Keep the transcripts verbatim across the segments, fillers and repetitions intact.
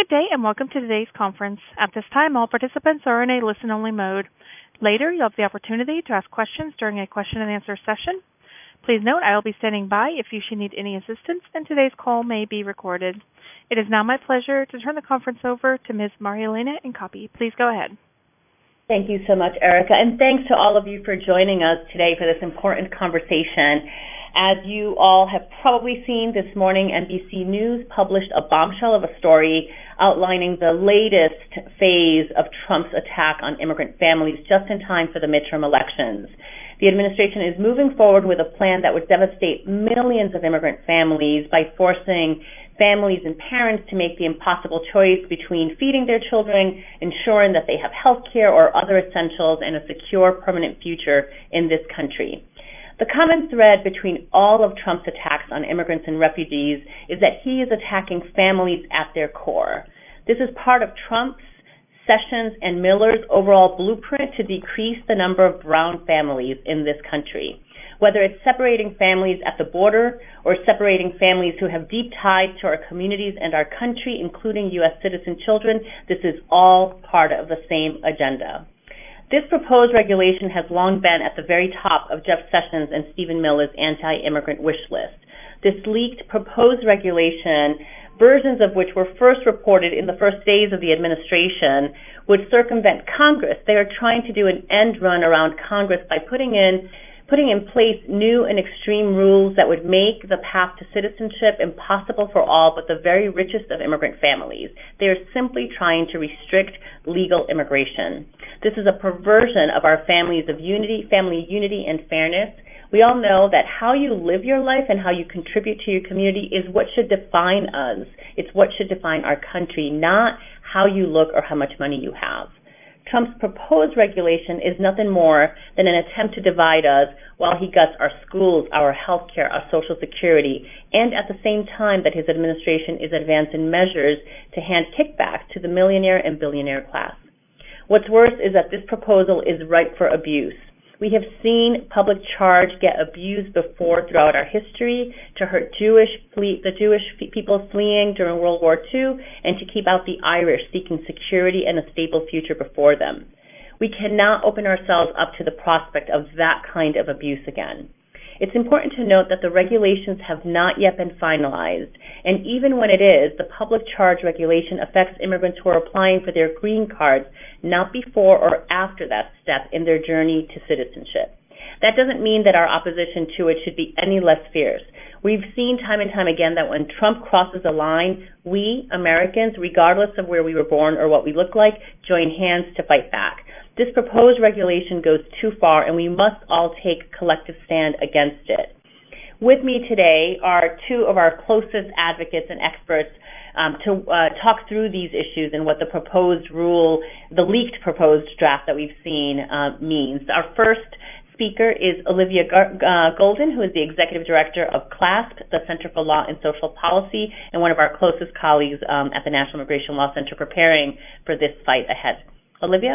Good day, and welcome to today's conference. At this time, all participants are in a listen-only mode. Later, you'll have the opportunity to ask questions during a question-and-answer session. Please note I will be standing by if you should need any assistance, and today's call may be recorded. It is now my pleasure to turn the conference over to Miz Marielena Inkapi. Please go ahead. Thank you so much, Erica, and thanks to all of you for joining us today for this important conversation. As you all have probably seen this morning, N B C News published a bombshell of a story outlining the latest phase of Trump's attack on immigrant families just in time for the midterm elections. The administration is moving forward with a plan that would devastate millions of immigrant families by forcing families and parents to make the impossible choice between feeding their children, ensuring that they have health care or other essentials, and a secure, permanent future in this country. The common thread between all of Trump's attacks on immigrants and refugees is that he is attacking families at their core. This is part of Trump's, Sessions, and Miller's overall blueprint to decrease the number of brown families in this country. Whether it's separating families at the border or separating families who have deep ties to our communities and our country, including U S citizen children, this is all part of the same agenda. This proposed regulation has long been at the very top of Jeff Sessions and Stephen Miller's anti-immigrant wish list. This leaked proposed regulation, versions of which were first reported in the first days of the administration, would circumvent Congress. They are trying to do an end run around Congress by putting in putting in place new and extreme rules that would make the path to citizenship impossible for all but the very richest of immigrant families. They are simply trying to restrict legal immigration. This is a perversion of our families of unity, family unity and fairness. We all know that how you live your life and how you contribute to your community is what should define us. It's what should define our country, not how you look or how much money you have. Trump's proposed regulation is nothing more than an attempt to divide us while he guts our schools, our health care, our Social Security, and at the same time that his administration is advancing measures to hand kickbacks to the millionaire and billionaire class. What's worse is that this proposal is ripe for abuse. We have seen public charge get abused before throughout our history to hurt Jewish flee, the Jewish people fleeing during World War Two and to keep out the Irish seeking security and a stable future before them. We cannot open ourselves up to the prospect of that kind of abuse again. It's important to note that the regulations have not yet been finalized, and even when it is, the public charge regulation affects immigrants who are applying for their green cards, not before or after that step in their journey to citizenship. That doesn't mean that our opposition to it should be any less fierce. We've seen time and time again that when Trump crosses a line, we, Americans, regardless of where we were born or what we look like, join hands to fight back. This proposed regulation goes too far, and we must all take a collective stand against it. With me today are two of our closest advocates and experts um, to uh, talk through these issues and what the proposed rule, the leaked proposed draft that we've seen uh, means. Our first speaker is Olivia Gar- uh, Golden, who is the Executive Director of CLASP, the Center for Law and Social Policy, and one of our closest colleagues um, at the National Immigration Law Center preparing for this fight ahead. Olivia?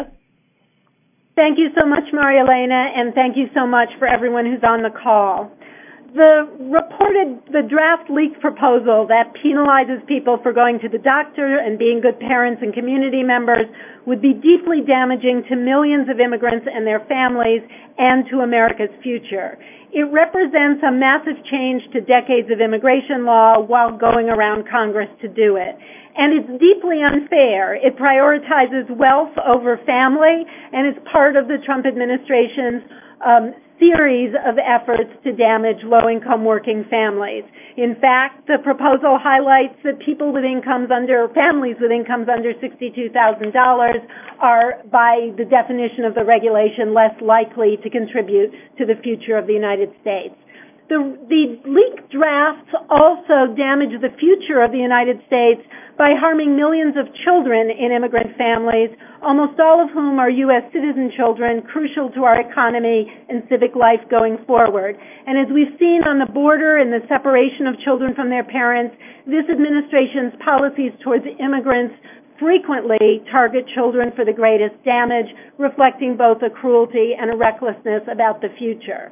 Thank you so much, Marielena, and thank you so much for everyone who's on the call. The reported, the draft leaked proposal that penalizes people for going to the doctor and being good parents and community members would be deeply damaging to millions of immigrants and their families and to America's future. It represents a massive change to decades of immigration law while going around Congress to do it. And it's deeply unfair. It prioritizes wealth over family, and it's part of the Trump administration's um, series of efforts to damage low-income working families. In fact, the proposal highlights that people with incomes under, families with incomes under sixty-two thousand dollars are, by the definition of the regulation, less likely to contribute to the future of the United States. The, the leaked drafts also damage the future of the United States by harming millions of children in immigrant families, almost all of whom are U S citizen children, crucial to our economy and civic life going forward. And as we've seen on the border and the separation of children from their parents, this administration's policies towards immigrants frequently target children for the greatest damage, reflecting both a cruelty and a recklessness about the future.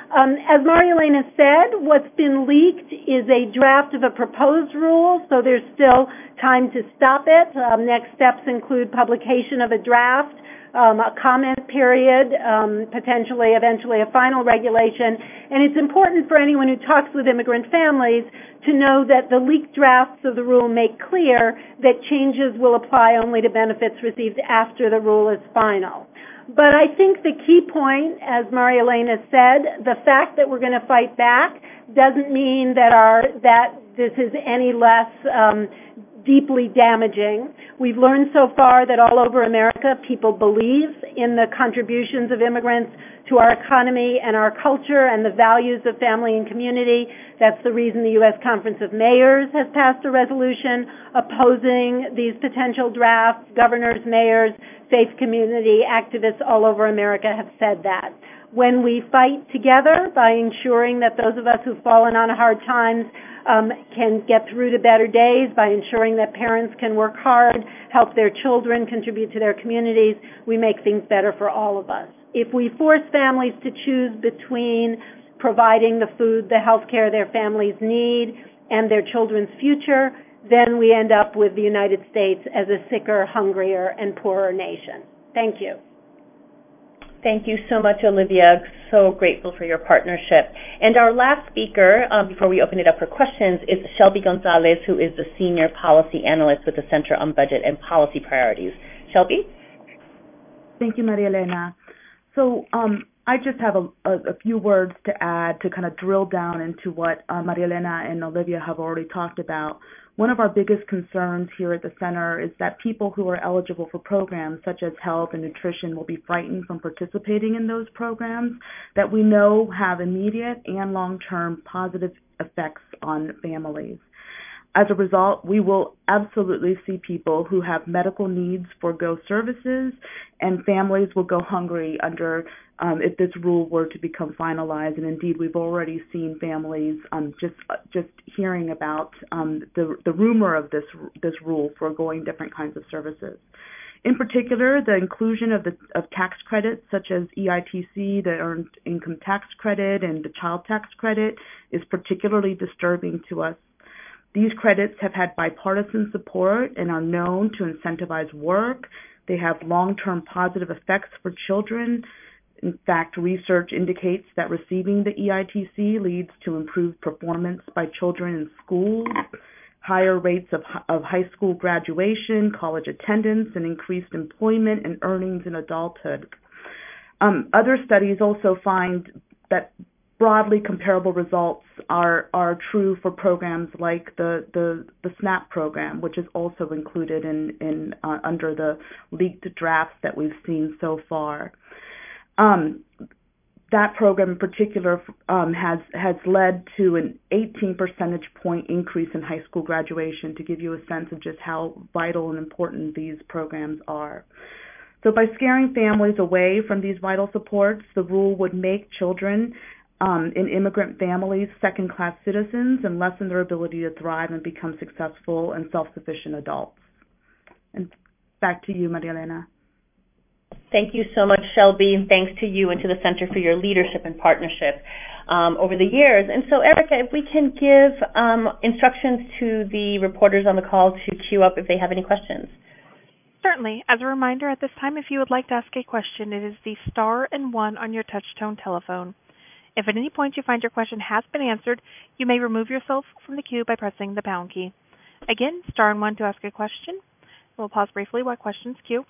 Um, as Maria Elena said, what's been leaked is a draft of a proposed rule, so there's still time to stop it. Um, next steps include publication of a draft, um, a comment period, um, potentially, eventually a final regulation. And it's important for anyone who talks with immigrant families to know that the leaked drafts of the rule make clear that changes will apply only to benefits received after the rule is final. But I think the key point, as Maria Elena said, the fact that we're going to fight back doesn't mean that our that this is any less um, deeply damaging. We've learned so far that all over America, people believe in the contributions of immigrants to our economy and our culture and the values of family and community. That's the reason the U S Conference of Mayors has passed a resolution opposing these potential drafts. Governors, mayors, faith community activists all over America have said that. When we fight together by ensuring that those of us who've fallen on hard times um, can get through to better days, by ensuring that parents can work hard, help their children, contribute to their communities, we make things better for all of us. If we force families to choose between providing the food, the health care their families need, and their children's future, then we end up with the United States as a sicker, hungrier, and poorer nation. Thank you. Thank you so much, Olivia. So grateful for your partnership. And our last speaker, um, before we open it up for questions, is Shelby Gonzalez, who is the Senior Policy Analyst with the Center on Budget and Policy Priorities. Shelby? Thank you, Maria Elena. So um, I just have a, a, a few words to add to kind of drill down into what uh, Maria Elena and Olivia have already talked about. One of our biggest concerns here at the center is that people who are eligible for programs such as health and nutrition will be frightened from participating in those programs that we know have immediate and long-term positive effects on families. As a result, we will absolutely see people who have medical needs forgo services, and families will go hungry under um, if this rule were to become finalized. And indeed, we've already seen families um, just just hearing about um, the the rumor of this this rule foregoing different kinds of services. In particular, the inclusion of the of tax credits such as E I T C, the Earned Income Tax Credit, and the Child Tax Credit is particularly disturbing to us. These credits have had bipartisan support and are known to incentivize work. They have long-term positive effects for children. In fact, research indicates that receiving the E I T C leads to improved performance by children in schools, higher rates of, of high school graduation, college attendance, and increased employment and earnings in adulthood. Um, other studies also find that broadly comparable results are are true for programs like the the, the SNAP program, which is also included in in uh, under the leaked drafts that we've seen so far. Um, that program in particular um, has has led to an eighteen percentage point increase in high school graduation, to give you a sense of just how vital and important these programs are. So by scaring families away from these vital supports, the rule would make children Um, in immigrant families second-class citizens and lessen their ability to thrive and become successful and self-sufficient adults. And back to you, Maria Elena. Thank you so much, Shelby, and thanks to you and to the Center for your leadership and partnership um, over the years. And so, Erica, if we can give um, instructions to the reporters on the call to queue up if they have any questions. Certainly. As a reminder, at this time, if you would like to ask a question, it is the star and one on your touch-tone telephone. If at any point you find your question has been answered, you may remove yourself from the queue by pressing the pound key. Again, star and one to ask a question. We'll pause briefly while questions queue.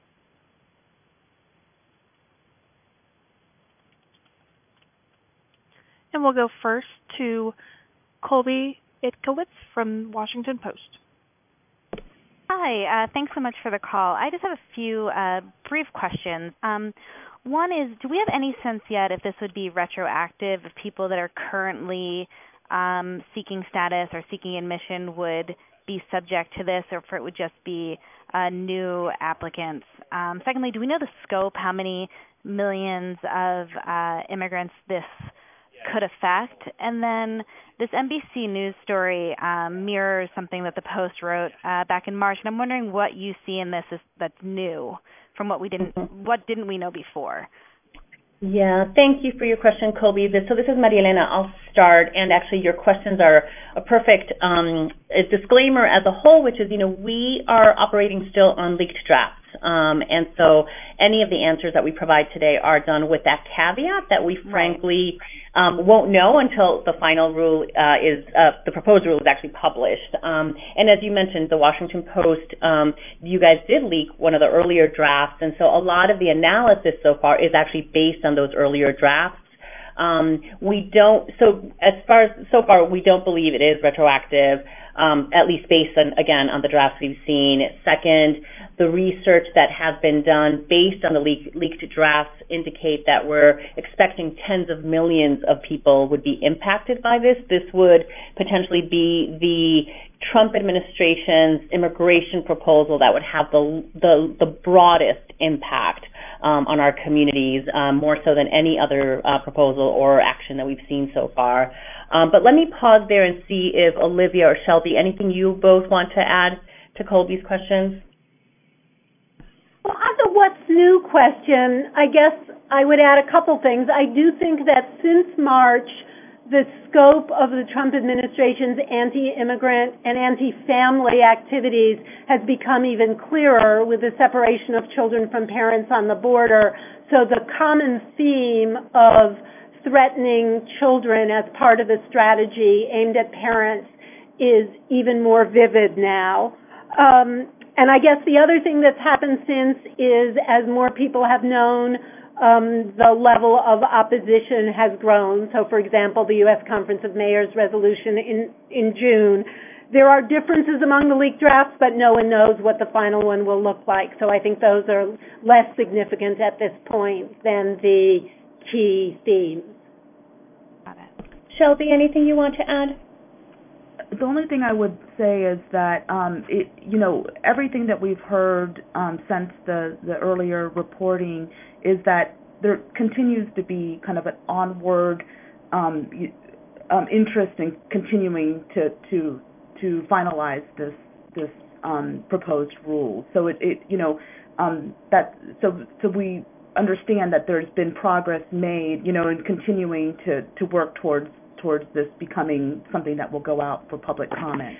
And we'll go first to Colby Itkowitz from Washington Post. Hi, uh, thanks so much for the call. I just have a few uh, brief questions. Um, One is, do we have any sense yet if this would be retroactive, if people that are currently um, seeking status or seeking admission would be subject to this, or if it would just be uh, new applicants? Um, secondly, do we know the scope, how many millions of uh, immigrants this could affect? And then this N B C News story um, mirrors something that the Post wrote uh, back in March, and I'm wondering what you see in this is, that's new from what we didn't, what didn't we know before? Yeah, thank you for your question, Colby. This, so this is Maria Elena. I'll start, and actually your questions are a perfect um, a disclaimer as a whole, which is, you know, we are operating still on leaked drafts. Um, and so any of the answers that we provide today are done with that caveat that we frankly um, won't know until the final rule uh, is, uh, the proposed rule is actually published. Um, and as you mentioned, the Washington Post, um, you guys did leak one of the earlier drafts, and so a lot of the analysis so far is actually based on those earlier drafts. Um, we don't, so as far as, so far, we don't believe it is retroactive, um, at least based on, again, on the drafts we've seen. Second, the research that has been done based on the leak, leaked drafts indicate that we're expecting tens of millions of people would be impacted by this. This would potentially be the Trump administration's immigration proposal that would have the the, the broadest impact um, on our communities, um, more so than any other uh, proposal or action that we've seen so far. Um, but let me pause there and see if Olivia or Shelby, anything you both want to add to Colby's questions? Well, on the what's new question, I guess I would add a couple things. I do think that since March, the scope of the Trump administration's anti-immigrant and anti-family activities has become even clearer with the separation of children from parents on the border. So the common theme of threatening children as part of a strategy aimed at parents is even more vivid now. Um, and I guess the other thing that's happened since is, as more people have known, Um, the level of opposition has grown. So, for example, the U S Conference of Mayors resolution in, in June. There are differences among the leaked drafts, but no one knows what the final one will look like. So I think those are less significant at this point than the key themes. Got it. Shelby, anything you want to add? The only thing I would say is that, um, it, you know, everything that we've heard um, since the, the earlier reporting is that there continues to be kind of an onward um, um, interest in continuing to to to finalize this this um, proposed rule. So it, it you know um, that so so we understand that there's been progress made, you know, in continuing to, to work towards towards this becoming something that will go out for public comment.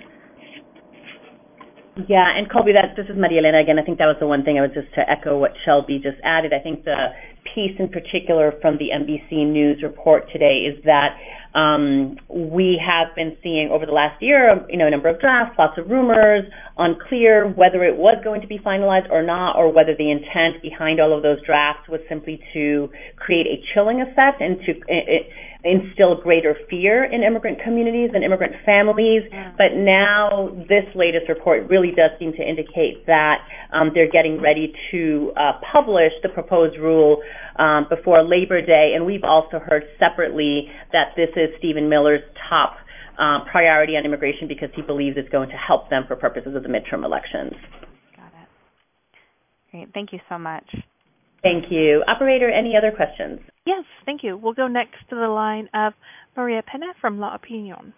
Yeah, and Colby, that, this is Maria Elena again. I think that was the one thing I was just to echo what Shelby just added. I think the piece in particular from the N B C News report today is that um, we have been seeing over the last year, you know, a number of drafts, lots of rumors, unclear whether it was going to be finalized or not, or whether the intent behind all of those drafts was simply to create a chilling effect and to it, instill greater fear in immigrant communities and immigrant families. Yeah. But now this latest report really does seem to indicate that um, they're getting ready to uh, publish the proposed rule um, before Labor Day. And we've also heard separately that this is Stephen Miller's top uh, priority on immigration because he believes it's going to help them for purposes of the midterm elections. Got it. Great. Thank you so much. Thank you. Operator, any other questions? Yes, thank you. We'll go next to the line of Maria Pena from La Opinion.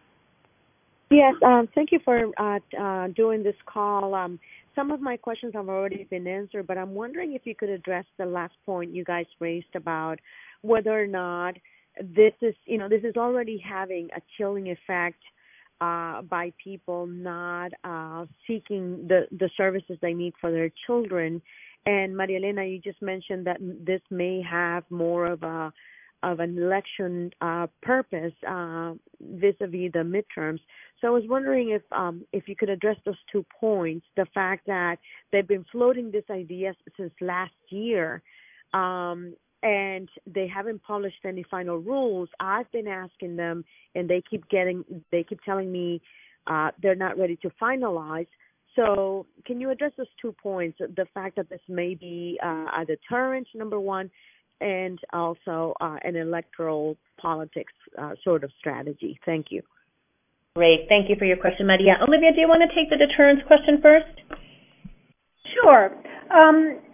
Yes, um, thank you for uh, uh, doing this call. Um, some of my questions have already been answered, but I'm wondering if you could address the last point you guys raised about whether or not this is, you know, this is already having a chilling effect uh, by people not uh, seeking the, the services they need for their children. And Maria Elena, you just mentioned that this may have more of a of an election uh, purpose uh, vis-a-vis the midterms. So I was wondering if um, if you could address those two points: the fact that they've been floating this idea since last year, um, and they haven't published any final rules. I've been asking them, and they keep getting they keep telling me uh, they're not ready to finalize. So can you address those two points, the fact that this may be uh, a deterrent, number one, and also uh, an electoral politics uh, sort of strategy? Thank you. Great. Thank you for your question, Maria. Olivia, do you want to take the deterrence question first? Sure. Um,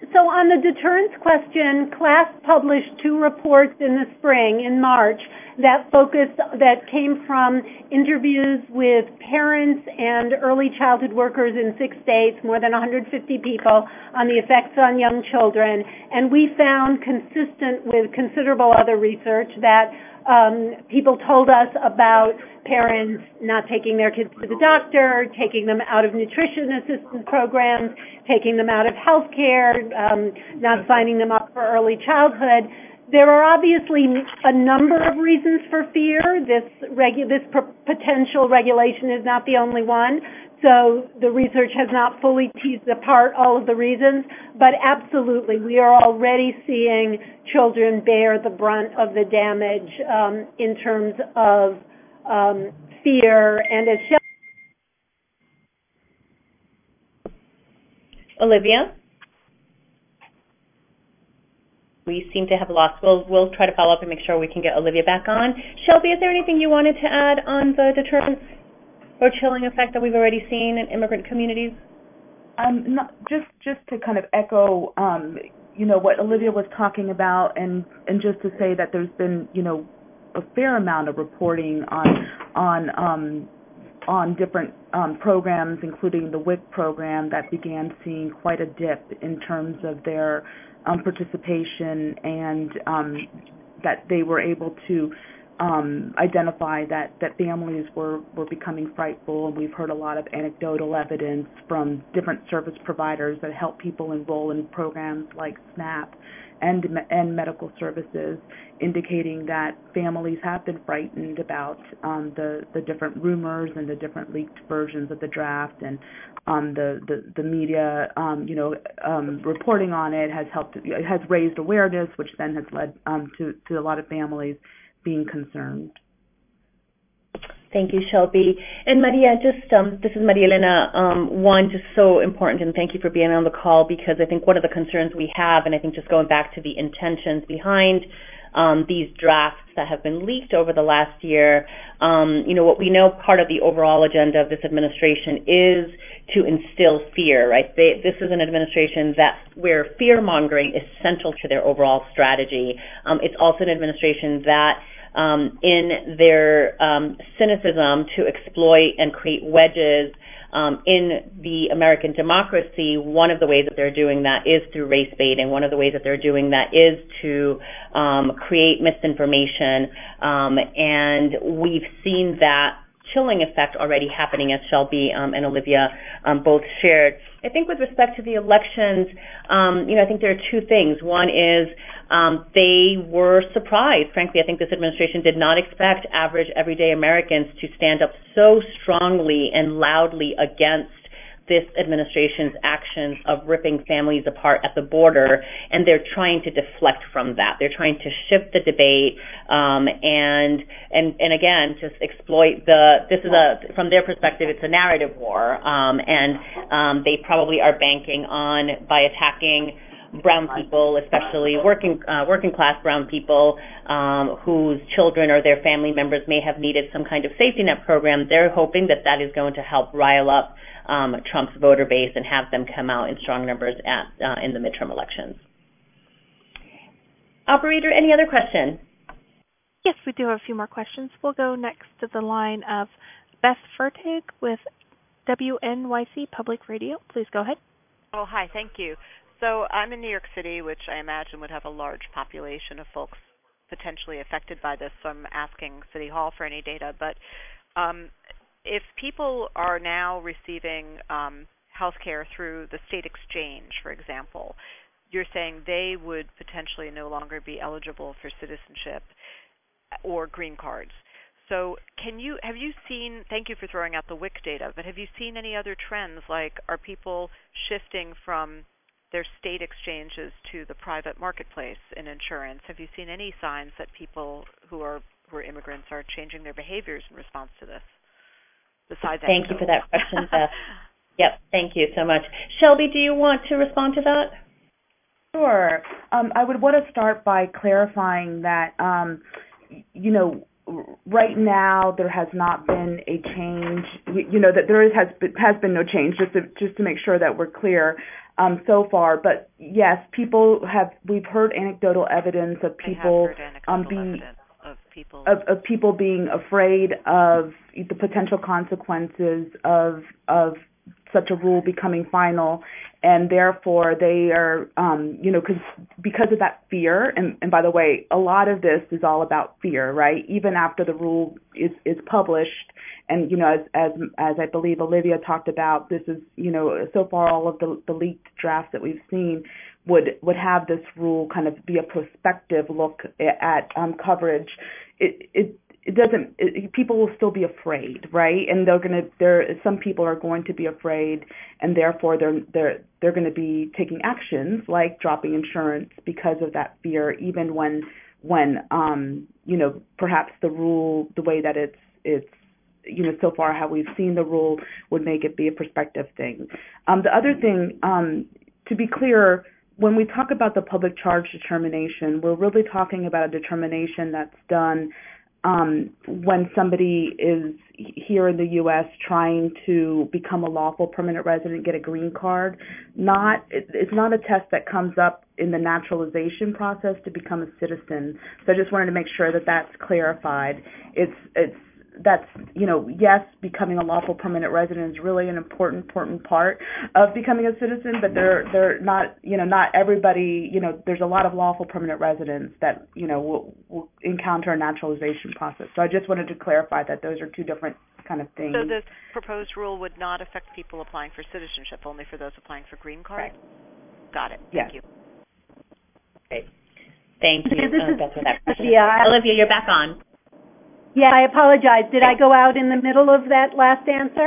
so on the deterrence question, CLASP published two reports in the spring, in March, that focused, that came from interviews with parents and early childhood workers in six states, more than one hundred fifty people, on the effects on young children. And we found, consistent with considerable other research, that um, people told us about parents not taking their kids to the doctor, taking them out of nutrition assistance programs, taking them out of health care, um, not signing them up for early childhood. There are obviously a number of reasons for fear. This, regu- this p- potential regulation is not the only one, so the research has not fully teased apart all of the reasons, but absolutely, we are already seeing children bear the brunt of the damage um, in terms of um, fear. And as Shel- Olivia? We seem to have lost. We'll, we'll try to follow up and make sure we can get Olivia back on. Shelby, is there anything you wanted to add on the deterrence or chilling effect that we've already seen in immigrant communities? Um, not, just just to kind of echo, um, you know, what Olivia was talking about, and, and just to say that there's been, you know, a fair amount of reporting on on um, on different um, programs, including the W I C program, that began seeing quite a dip in terms of their um, participation, and um, that they were able to um, identify that, that families were, were becoming frightful, and we've heard a lot of anecdotal evidence from different service providers that help people enroll in programs like SNAP and, and medical services, indicating that families have been frightened about um, the, the different rumors and the different leaked versions of the draft, and um, the, the, the media, um, you know, um, reporting on it has helped, it has raised awareness, which then has led um, to, to a lot of families being concerned. Thank you, Shelby. And Maria, just um, this is Maria Elena. Um, one, just so important, and thank you for being on the call, because I think one of the concerns we have, and I think just going back to the intentions behind um, these drafts that have been leaked over the last year, um, you know, what we know part of the overall agenda of this administration is to instill fear, right? They, this is an administration that where fear-mongering is central to their overall strategy. Um, it's also an administration that Um, in their um, cynicism to exploit and create wedges um, in the American democracy, one of the ways that they're doing that is through race baiting. One of the ways that they're doing that is to um, create misinformation, um, and we've seen that chilling effect already happening, as Shelby um, and Olivia um, both shared. I think with respect to the elections, um, you know, I think there are two things. One is um, they were surprised. Frankly, I think this administration did not expect average, everyday Americans to stand up so strongly and loudly against this administration's actions of ripping families apart at the border, and they're trying to deflect from that. They're trying to shift the debate um, and and and again just exploit the. This is a from their perspective, it's a narrative war, um, and um, they probably are banking on by attacking brown people, especially working uh, working class brown people um, whose children or their family members may have needed some kind of safety net program. They're hoping that that is going to help rile up um, Trump's voter base and have them come out in strong numbers at uh, in the midterm elections. Operator, any other question? Yes, we do have a few more questions. We'll go next to the line of Beth Fertig with W N Y C Public Radio. Please go ahead. Oh, hi. Thank you. So I'm in New York City, which I imagine would have a large population of folks potentially affected by this, so I'm asking City Hall for any data. But um, if people are now receiving um, health care through the state exchange, for example, you're saying they would potentially no longer be eligible for citizenship or green cards. So can you have you seen, thank you for throwing out the W I C data, but have you seen any other trends, like are people shifting from their state exchanges to the private marketplace in insurance? Have you seen any signs that people who are who are immigrants are changing their behaviors in response to this? Besides, thank you for that question, Beth. Yep, thank you so much. Shelby, do you want to respond to that? Sure. Um, I would want to start by clarifying that, um, you know, right now there has not been a change. You, you know that there is, has been, has been no change. Just to just to make sure that we're clear um, so far. But yes, people have. We've heard anecdotal evidence of people um, being of people of, of people being afraid of the potential consequences of of such a rule becoming final, and therefore they are, um, you know, because because of that fear. And, and by the way, a lot of this is all about fear, right? Even after the rule is, is published, and you know, as as as I believe Olivia talked about, this is, you know, so far all of the, the leaked drafts that we've seen would would have this rule kind of be a prospective look at um, coverage. It it It doesn't. It, people will still be afraid, right? And they're gonna. There, some people are going to be afraid, and therefore they're they're they're going to be taking actions like dropping insurance because of that fear, even when when um you know perhaps the rule, the way that it's it's you know so far how we've seen the rule would make it be a prospective thing. Um, the other thing, um, to be clear, when we talk about the public charge determination, we're really talking about a determination that's done Um, when somebody is here in the U S trying to become a lawful permanent resident, get a green card. Not, it, it's not a test that comes up in the naturalization process to become a citizen. So I just wanted to make sure that that's clarified. It's, it's, that's, you know, yes, becoming a lawful permanent resident is really an important, important part of becoming a citizen, but they're, they're not, you know, not everybody, you know, there's a lot of lawful permanent residents that, you know, will, will encounter a naturalization process. So I just wanted to clarify that those are two different kind of things. So this proposed rule would not affect people applying for citizenship, only for those applying for green card? Right. Got it. Yes. Thank you. Great. Thank you. This uh, is that's for that question. Olivia. Olivia, you're back on. Yeah, I apologize. Did I go out in the middle of that last answer?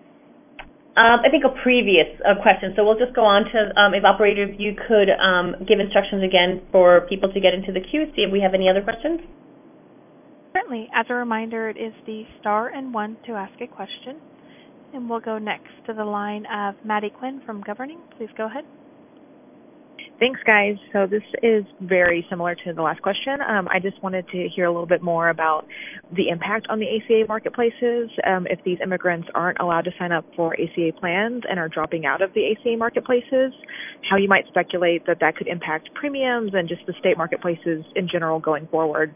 Um, I think a previous uh, question, so we'll just go on to, um, if operator, if you could um, give instructions again for people to get into the queue, see if we have any other questions. Certainly. As a reminder, it is the star and one to ask a question. And we'll go next to the line of Maddie Quinn from Governing. Please go ahead. Thanks, guys. So this is very similar to the last question. Um, I just wanted to hear a little bit more about the impact on the A C A marketplaces. Um, if these immigrants aren't allowed to sign up for A C A plans and are dropping out of the A C A marketplaces, how you might speculate that that could impact premiums and just the state marketplaces in general going forward.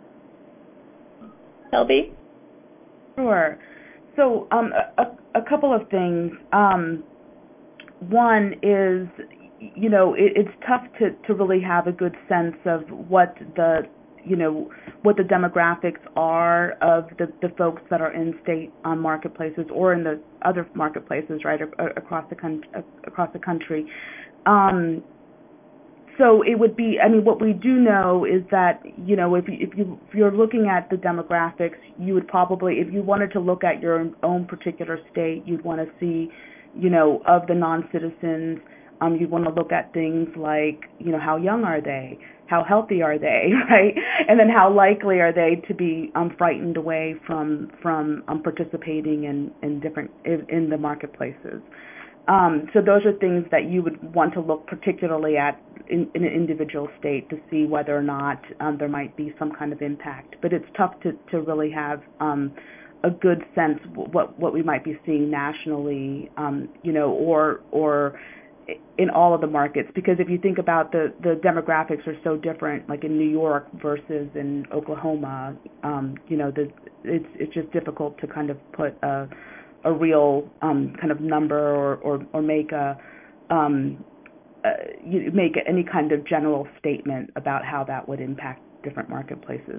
Selby? Sure. So um, a, a couple of things. Um, one is, you know, it, it's tough to, to really have a good sense of what the, you know, what the demographics are of the, the folks that are in state um, marketplaces or in the other marketplaces, right, across the con- across the country. Um, so it would be, I mean, what we do know is that, you know, if you, if you if you're looking at the demographics, you would probably, if you wanted to look at your own particular state, you'd want to see, you know, of the non-citizens. Um, you want to look at things like, you know, how young are they? How healthy are they, right? And then how likely are they to be um, frightened away from from um, participating in, in different in, in the marketplaces. Um, so those are things that you would want to look particularly at in, in an individual state to see whether or not um, there might be some kind of impact. But it's tough to, to really have um, a good sense what what we might be seeing nationally, um, you know, or or in all of the markets, because if you think about the, the demographics are so different, like in New York versus in Oklahoma, um, you know, the, it's it's just difficult to kind of put a a real um, kind of number or, or, or make a um, uh, you make any kind of general statement about how that would impact different marketplaces.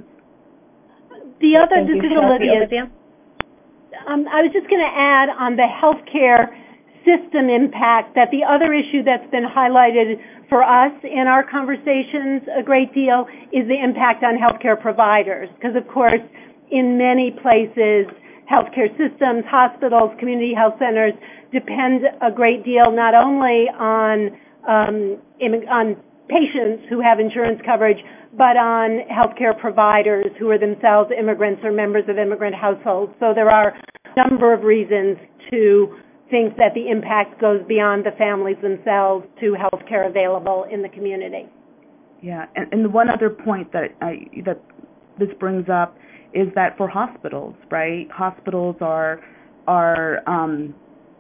The other, Thank this you, is Olivia. Olivia. Um, I was just going to add on the healthcare system impact that the other issue that's been highlighted for us in our conversations a great deal is the impact on healthcare providers, because of course in many places healthcare systems, hospitals, community health centers depend a great deal not only on um, on patients who have insurance coverage, but on healthcare providers who are themselves immigrants or members of immigrant households. So there are a number of reasons to think that the impact goes beyond the families themselves to health care available in the community. Yeah, and, and the one other point that I, that this brings up is that for hospitals, right? Hospitals are are um,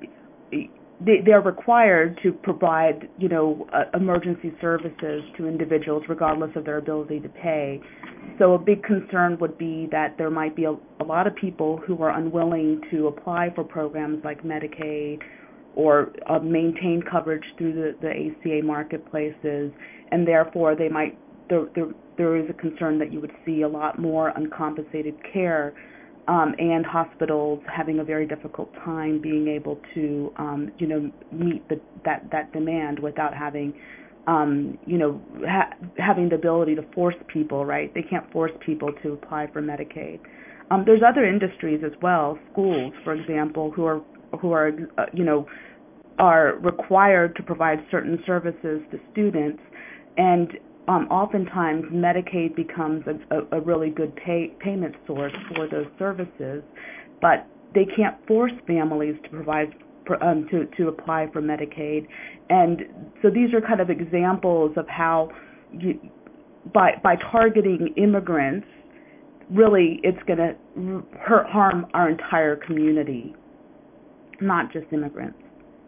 they they're required to provide, you know, uh, emergency services to individuals regardless of their ability to pay. So a big concern would be that there might be a, a lot of people who are unwilling to apply for programs like Medicaid or uh, maintain coverage through the, the A C A marketplaces, and therefore they might there, there there is a concern that you would see a lot more uncompensated care, um, and hospitals having a very difficult time being able to um, you know meet the, that that demand without having um, you know ha- having the ability to force people, right? They can't force people to apply for Medicaid. Um, there's other industries as well, schools, for example, who are who are uh, you know are required to provide certain services to students, and um, oftentimes Medicaid becomes a, a, a really good pay, payment source for those services, but they can't force families to provide um, to to apply for Medicaid, and so these are kind of examples of how you, by by targeting immigrants, really it's going to hurt harm our entire community, not just immigrants.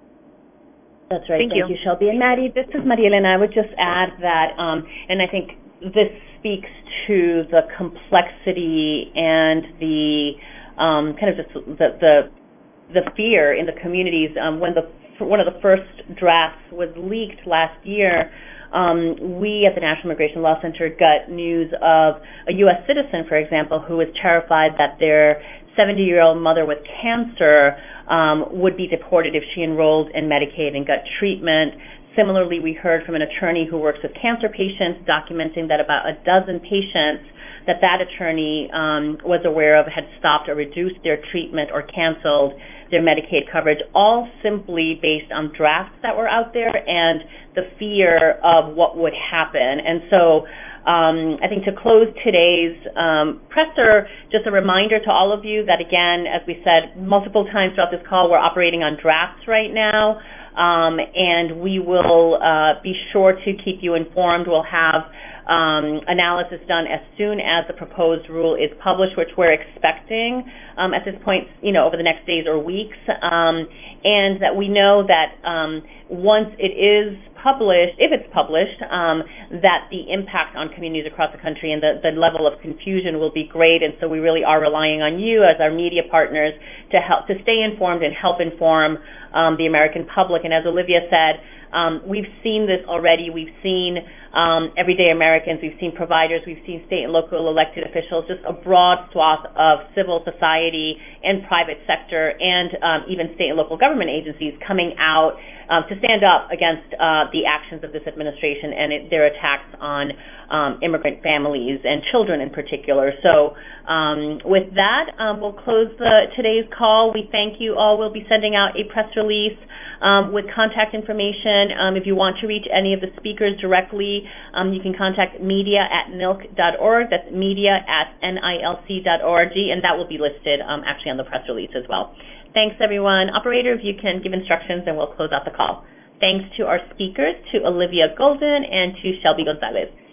That's right. Thank, Thank you. you, Shelby. And Maddie, this is Maria Elena. I would just add that, um, and I think this speaks to the complexity and the um, kind of just the, the the fear in the communities. Um, when the one of the first drafts was leaked last year, um, we at the National Immigration Law Center got news of a U S citizen, for example, who was terrified that their seventy-year-old mother with cancer um, would be deported if she enrolled in Medicaid and got treatment. Similarly, we heard from an attorney who works with cancer patients documenting that about a dozen patients that that attorney um, was aware of had stopped or reduced their treatment or canceled their Medicaid coverage, all simply based on drafts that were out there and the fear of what would happen. And so um, I think to close today's um, presser, just a reminder to all of you that, again, as we said multiple times throughout this call, we're operating on drafts right now, um, and we will uh, be sure to keep you informed. We'll have Um, analysis done as soon as the proposed rule is published, which we're expecting um, at this point, you know, over the next days or weeks, um, and that we know that um, once it is published, if it's published, um, that the impact on communities across the country and the, the level of confusion will be great. And so we really are relying on you as our media partners to help to stay informed and help inform um, the American public. And as Olivia said, Um, we've seen this already. We've seen um, everyday Americans. We've seen providers. We've seen state and local elected officials, just a broad swath of civil society and private sector and um, even state and local government agencies coming out um, to stand up against uh, the actions of this administration and it, their attacks on um, immigrant families and children in particular. So um, with that, um, we'll close the, today's call. We thank you all. We'll be sending out a press release Um, with contact information. Um, if you want to reach any of the speakers directly, um, you can contact media at N I L C dot org. That's media at N I L C dot org, and that will be listed um, actually on the press release as well. Thanks, everyone. Operator, if you can give instructions, and we'll close out the call. Thanks to our speakers, to Olivia Golden and to Shelby Gonzalez.